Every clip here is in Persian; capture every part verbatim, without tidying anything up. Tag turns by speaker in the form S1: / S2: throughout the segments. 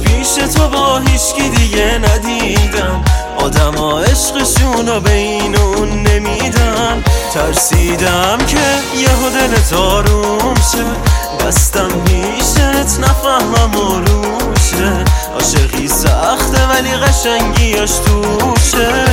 S1: پیش تو با هیچکی دیگه ندیدم، آدم ها عشقشونو به این اون نمیدم. ترسیدم که یهو دلت آروم شه، دستم پیشت نفهمم و روشه. عاشقی سخته ولی قشنگیاش توشه.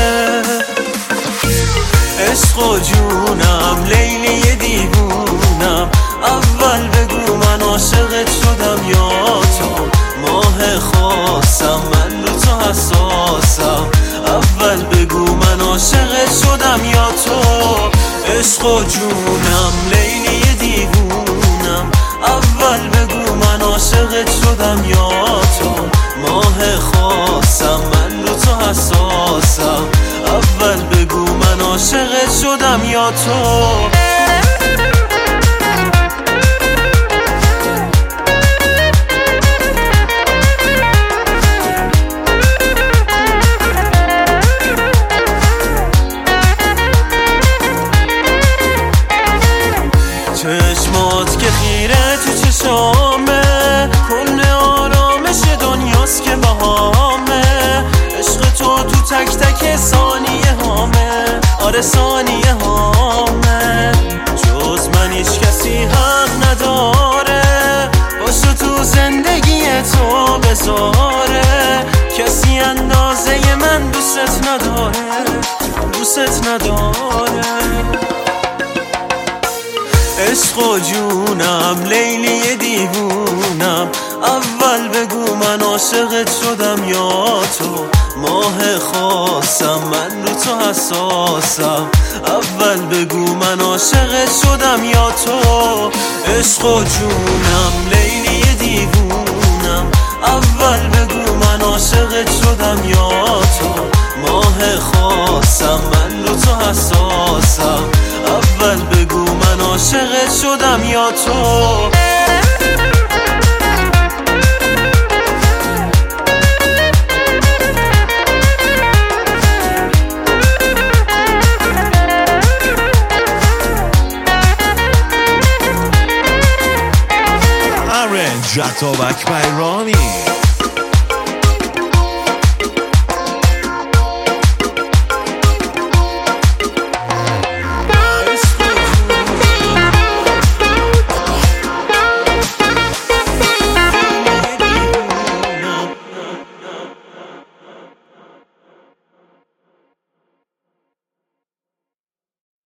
S1: عشق و جونم لیلی دیوونم، اول بگو من عاشقت شدم یا تو. ماه خاصم من رو تو حساسم، اول بگو من عاشقت شدم یا تو. عشق و جونم لیلی دیوونم، اول بگو من عاشقت شدم یا تو. ماه خاصم من رو تو حساسم، اول بگو من عاشقت شدم یا تو. چشمات که خیره تو چشامه، کنه آرامش دنیاست که بهامه. عشق تو تو تک تک ثانیه هامه، آره ثانیه هامه. جز من هیچ کسی حق نداره باشو تو زندگی تو بذاره. کسی اندازه من دوست نداره، دوست نداره. عشق و جونم لیلی دیوونم، اول بگو من عاشقت شدم یا تو. ماه خاصم من رو تو حساسم، اول بگو من عاشقت شدم یا تو. عشق و جونم لیلی دیوونم، اول بگو من عاشقت شدم یا تو. ماه خاصم من رو تو حساسم، اول بگو من عاشقت شدم یا تو.
S2: Arrange Atoback by